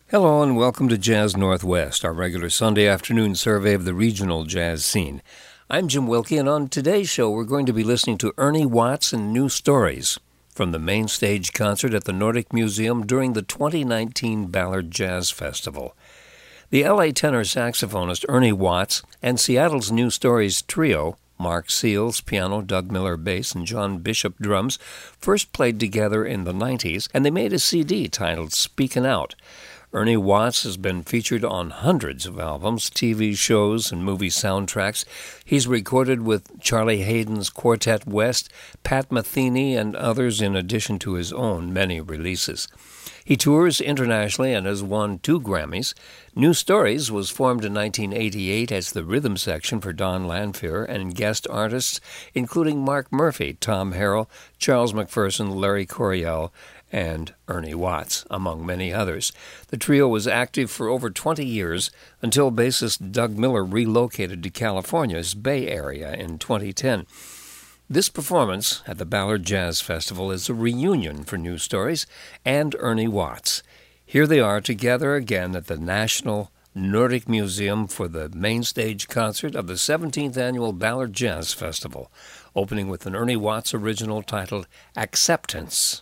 Hello and welcome to Jazz Northwest, our regular Sunday afternoon survey of the regional jazz scene. I'm Jim Wilkie, and on today's show we're going to be listening to Ernie Watts and New Stories from the main stage concert at the Nordic Museum during the 2019 Ballard Jazz Festival. The LA tenor saxophonist Ernie Watts and Seattle's New Stories trio, Mark Seals, piano, Doug Miller, bass, and John Bishop, drums, first played together in the 90s, and they made a CD titled Speakin' Out. Ernie Watts has been featured on hundreds of albums, TV shows, and movie soundtracks. He's recorded with Charlie Hayden's Quartet West, Pat Metheny, and others in addition to his own many releases. He tours internationally and has won 2 Grammys. New Stories was formed in 1988 as the rhythm section for Don Lanphier and guest artists including Mark Murphy, Tom Harrell, Charles McPherson, Larry Coryell, and Ernie Watts, among many others. The trio was active for over 20 years until bassist Doug Miller relocated to California's Bay Area in 2010. This performance at the Ballard Jazz Festival is a reunion for New Stories and Ernie Watts. Here they are together again at the National Nordic Museum for the main stage concert of the 17th Annual Ballard Jazz Festival, opening with an Ernie Watts original titled Acceptance.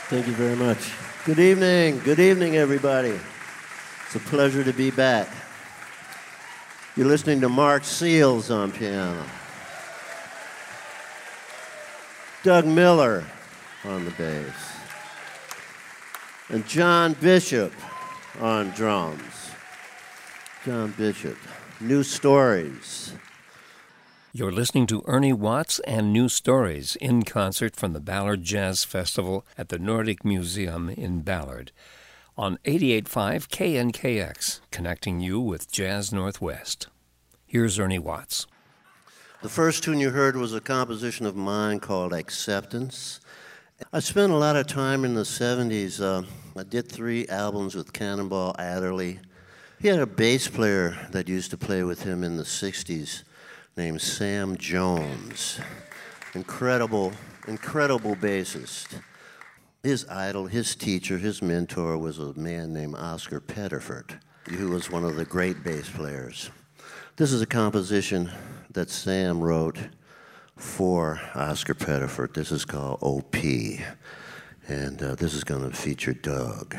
Thank you very much. Good evening. Good evening, everybody. It's a pleasure to be back. You're listening to Mark Seals on piano, Doug Miller on the bass, and John Bishop on drums. John Bishop, New Stories. You're listening to Ernie Watts and New Stories in concert from the Ballard Jazz Festival at the Nordic Museum in Ballard on 88.5 KNKX, connecting you with Jazz Northwest. Here's Ernie Watts. The first tune you heard was a composition of mine called Acceptance. I spent a lot of time in the 70s. I did 3 albums with Cannonball Adderley. He had a bass player that used to play with him in the 60s named Sam Jones. Incredible bassist. His idol, his teacher, his mentor was a man named Oscar Pettiford, who was one of the great bass players. This is a composition that Sam wrote for Oscar Pettiford. This is called O.P., and this is going to feature Doug.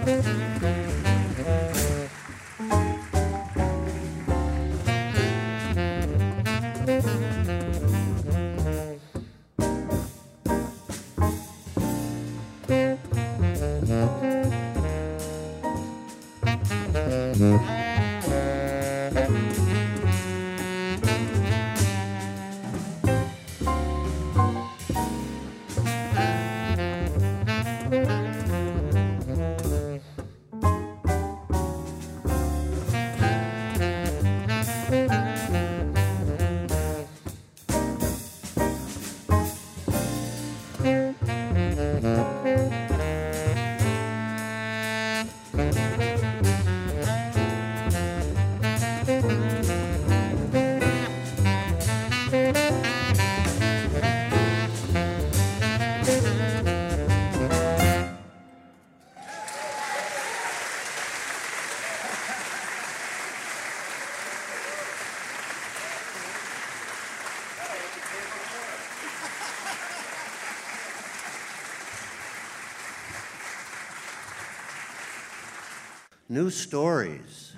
New Stories.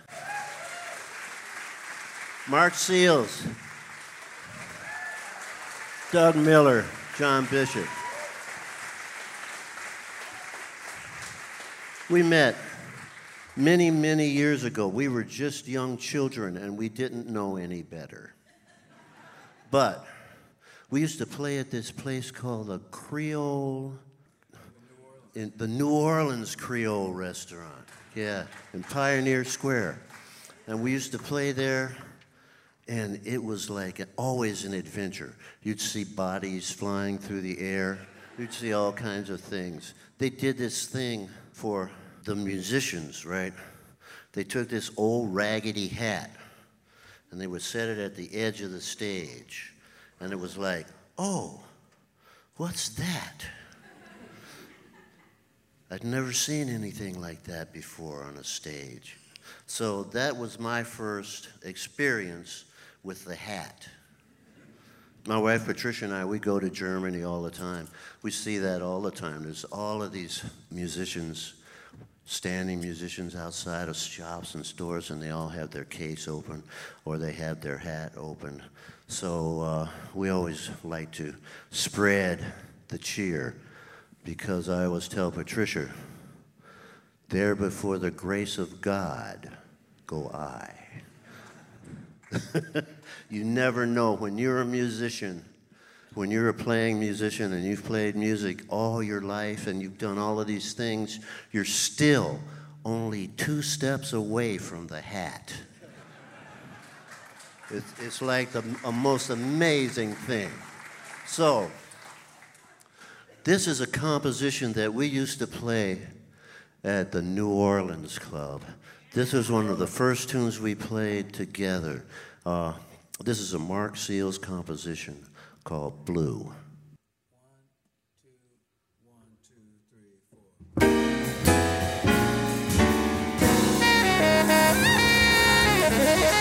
Mark Seals, Doug Miller, John Bishop. We met many, many years ago. We were just young children and we didn't know any better. But we used to play at this place called the Creole, in the New Orleans Creole restaurant. Yeah, in Pioneer Square. And we used to play there, and it was like always an adventure. You'd see bodies flying through the air. You'd see all kinds of things. They did this thing for the musicians, right? They took this old raggedy hat, and they would set it at the edge of the stage. And it was like, oh, what's that? I'd never seen anything like that before on a stage. So that was my first experience with the hat. My wife Patricia and I, we go to Germany all the time. We see that all the time. There's all of these musicians, standing musicians outside of shops and stores, and they all have their case open or they have their hat open. So we always like to spread the cheer, because I always tell Patricia, there before the grace of God go I. You never know when you're a musician, when you're a playing musician and you've played music all your life and you've done all of these things, you're still only 2 steps away from the hat. It's like a most amazing thing. So, this is a composition that we used to play at the New Orleans Club. This was one of the first tunes we played together. This is a Mark Seals composition called Blue. 1, 2, 1, 2, 3, 4.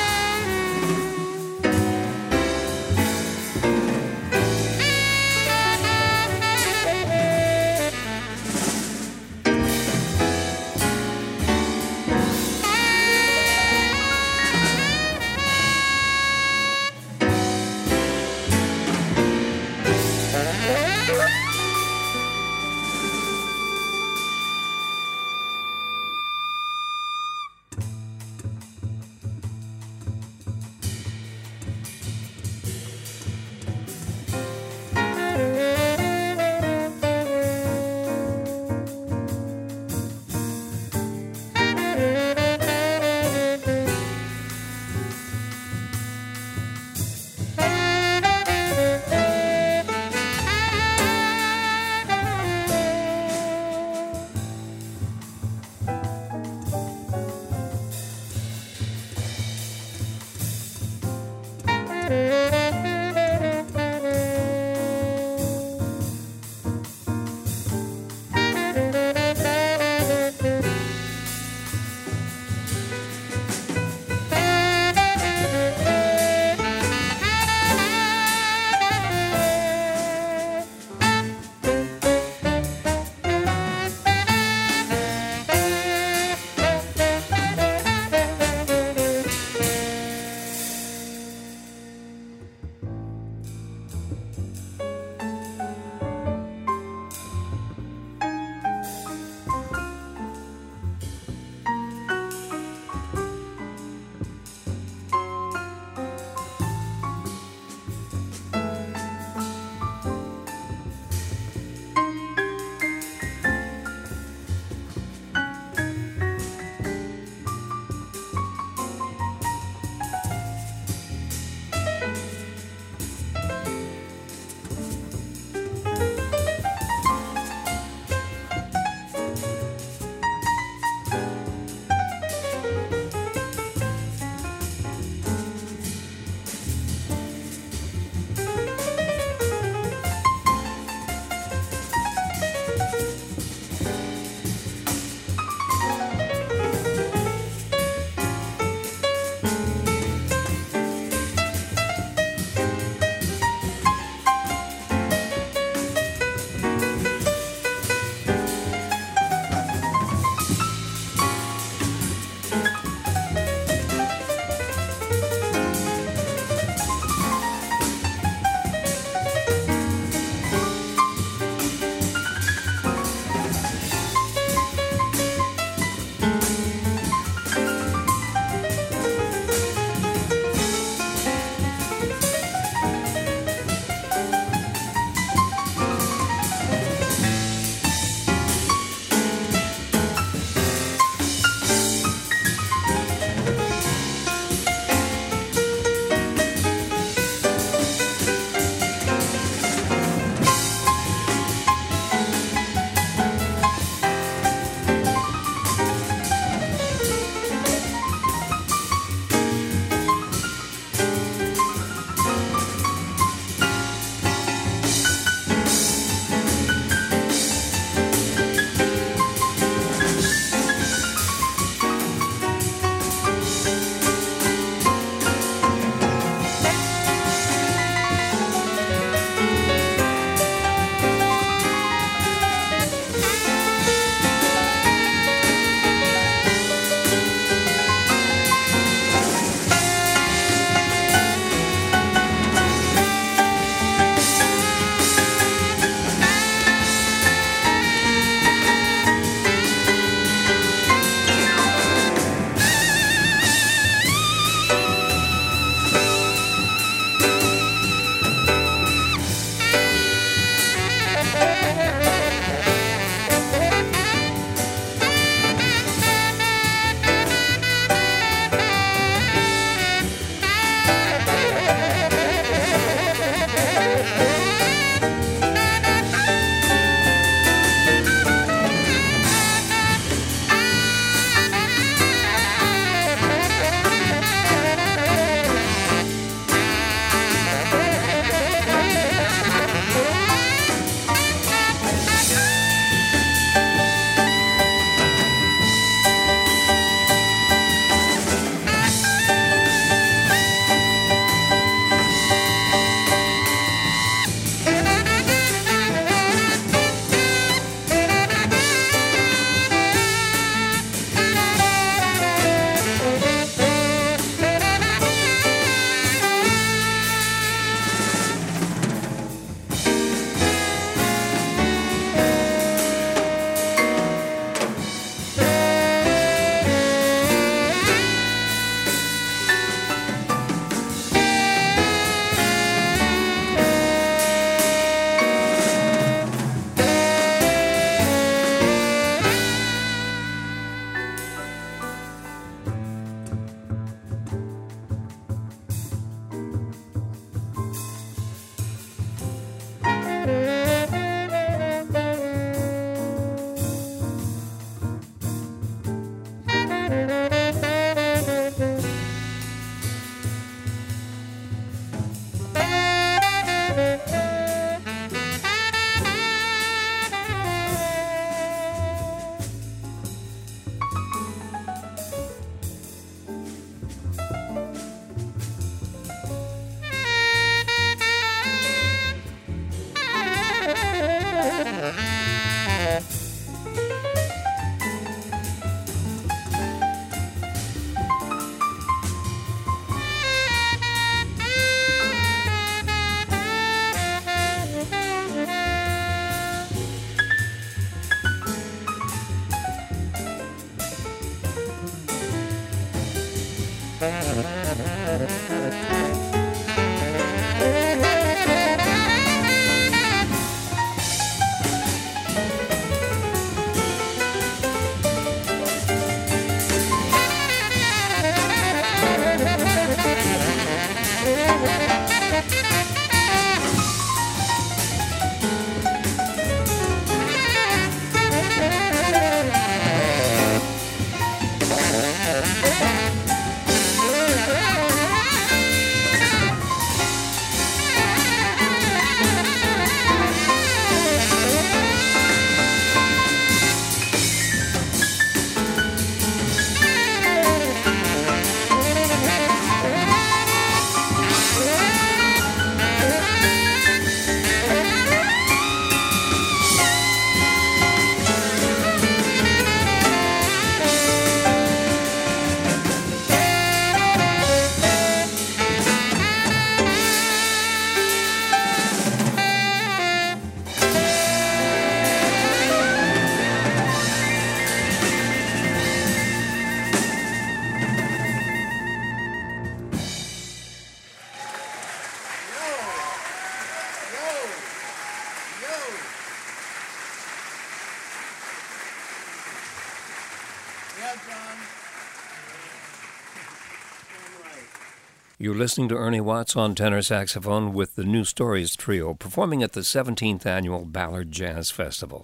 You're listening to Ernie Watts on tenor saxophone with the New Stories Trio performing at the 17th Annual Ballard Jazz Festival.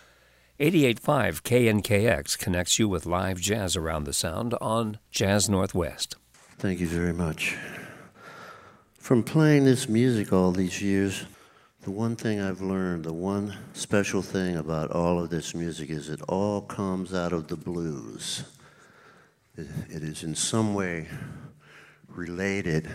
88.5 KNKX connects you with live jazz around the sound on Jazz Northwest. Thank you very much. From playing this music all these years, the one thing I've learned, the one special thing about all of this music is it all comes out of the blues. It is in some way related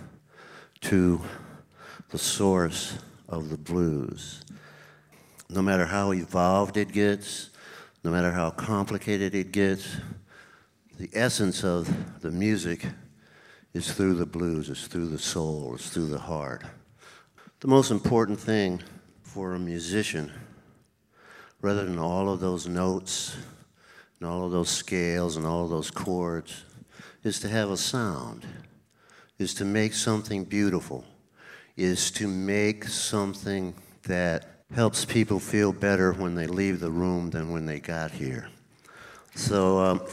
to the source of the blues. No matter how evolved it gets, no matter how complicated it gets, the essence of the music is through the blues, it's through the soul, it's through the heart. The most important thing for a musician, rather than all of those notes and all of those scales and all of those chords, is to have a sound, is to make something beautiful, is to make something that helps people feel better when they leave the room than when they got here. So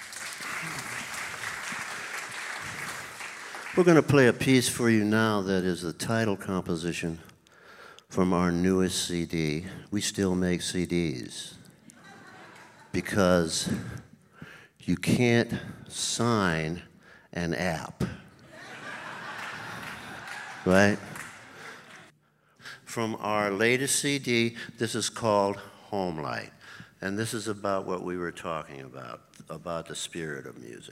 we're going to play a piece for you now that is the title composition from our newest CD. We still make CDs because you can't sign an app, right? From our latest CD, this is called Home Light, and this is about what we were talking about the spirit of music.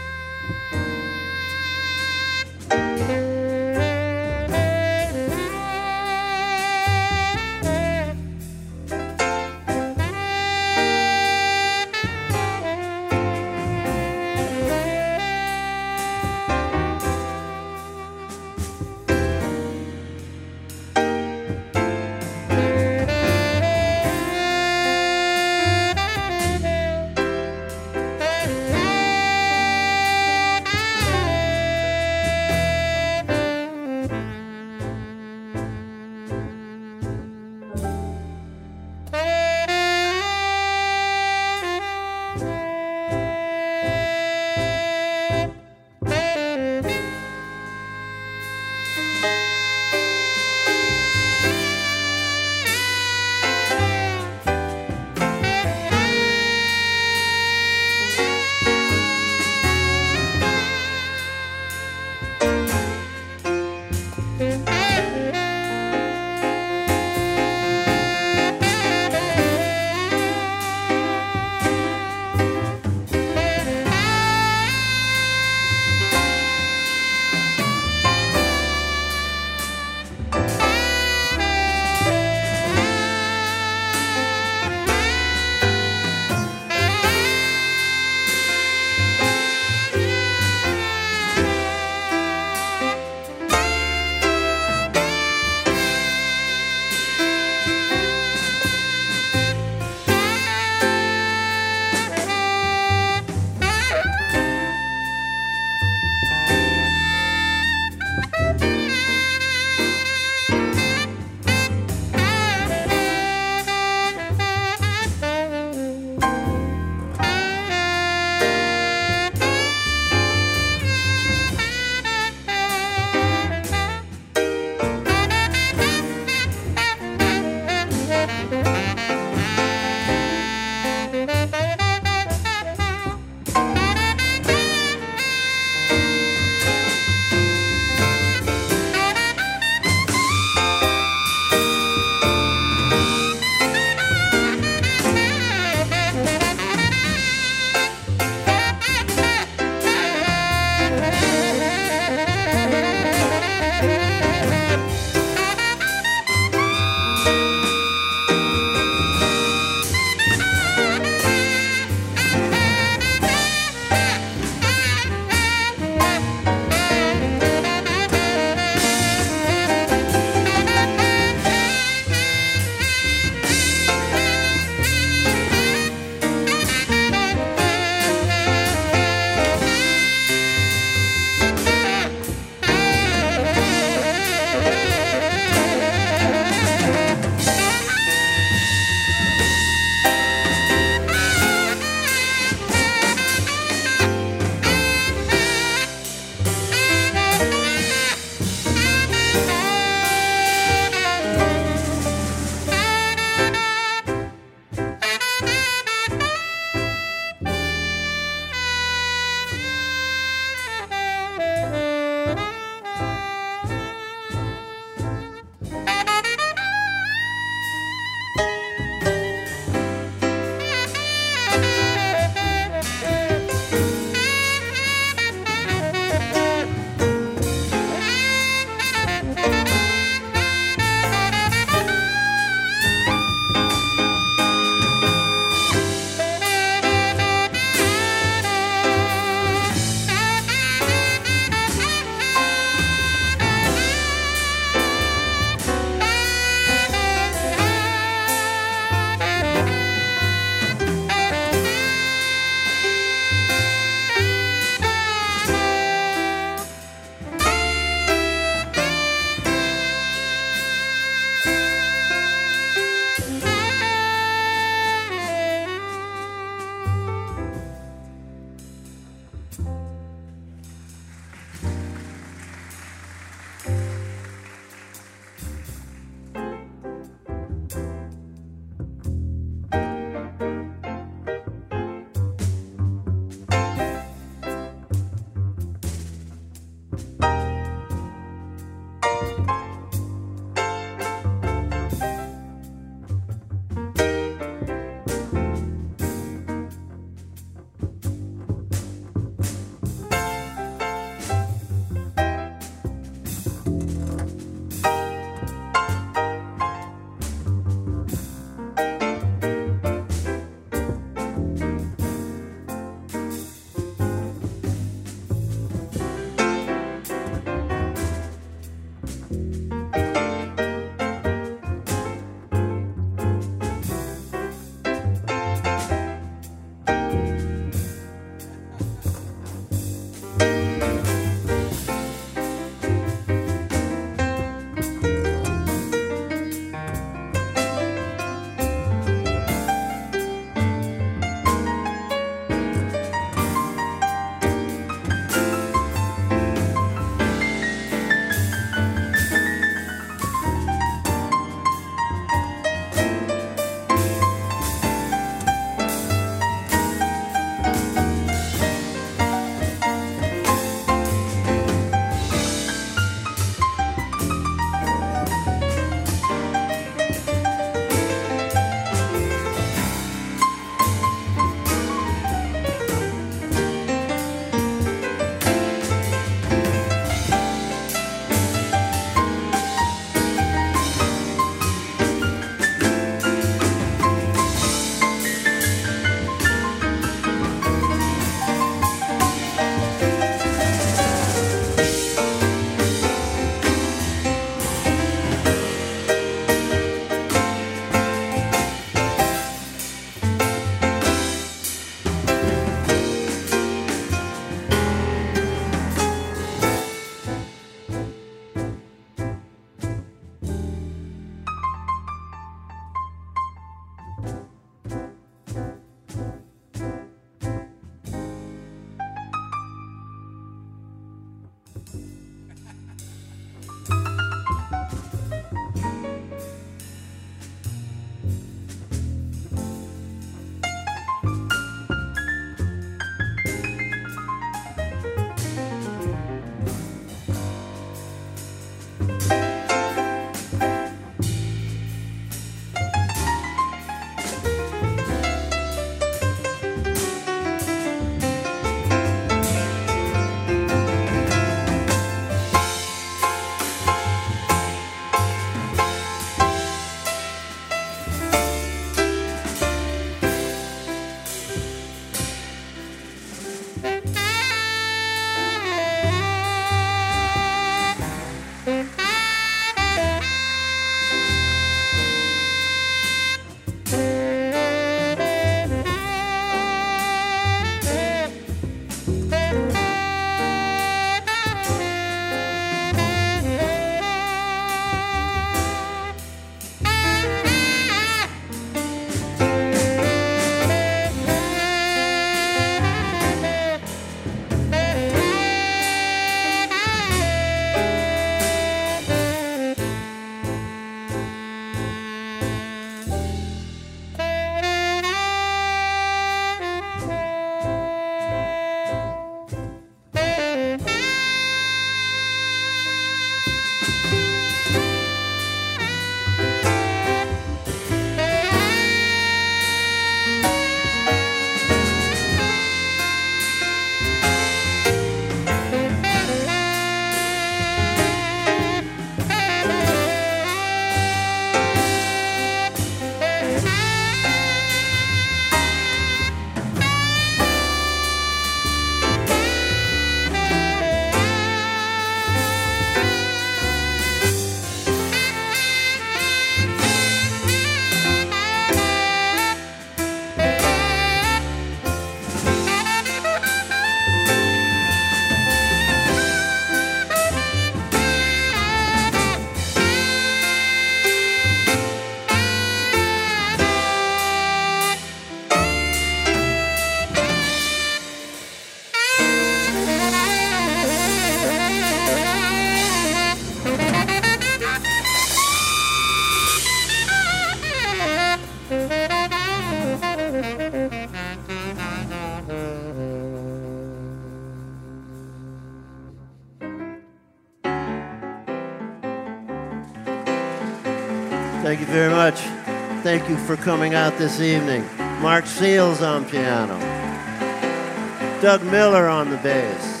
Thank you very much. Thank you for coming out this evening. Mark Seals on piano. Doug Miller on the bass.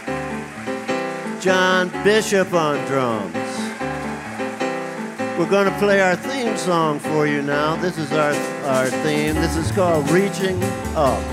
John Bishop on drums. We're going to play our theme song for you now. This is our theme. This is called Reaching Up.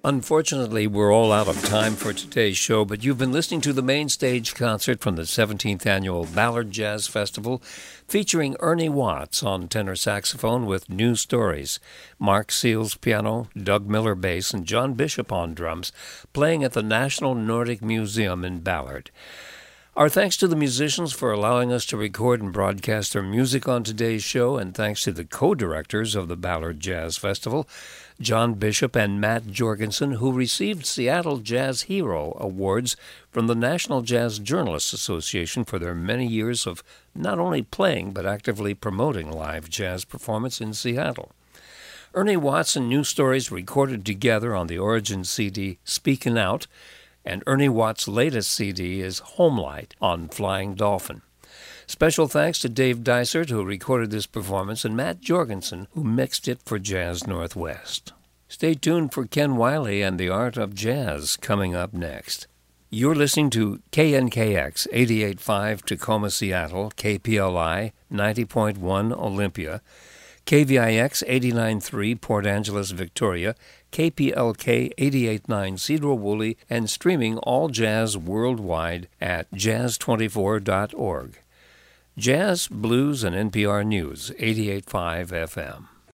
Unfortunately, we're all out of time for today's show, but you've been listening to the main stage concert from the 17th Annual Ballard Jazz Festival, featuring Ernie Watts on tenor saxophone with New Stories, Mark Seals piano, Doug Miller bass, and John Bishop on drums, playing at the National Nordic Museum in Ballard. Our thanks to the musicians for allowing us to record and broadcast their music on today's show, and thanks to the co-directors of the Ballard Jazz Festival, John Bishop and Matt Jorgensen, who received Seattle Jazz Hero Awards from the National Jazz Journalists Association for their many years of not only playing but actively promoting live jazz performance in Seattle. Ernie Watts and New Stories recorded together on the Origin CD Speakin' Out, and Ernie Watts' latest CD is Homelight on Flying Dolphin. Special thanks to Dave Dysert, who recorded this performance, and Matt Jorgensen, who mixed it for Jazz Northwest. Stay tuned for Ken Wiley and the Art of Jazz coming up next. You're listening to KNKX 88.5 Tacoma, Seattle, KPLI 90.1 Olympia, KVIX 89.3 Port Angeles, Victoria, KPLK 88.9 Cedar-Woolley, and streaming all jazz worldwide at jazz24.org. Jazz, Blues, and NPR News 88.5 FM.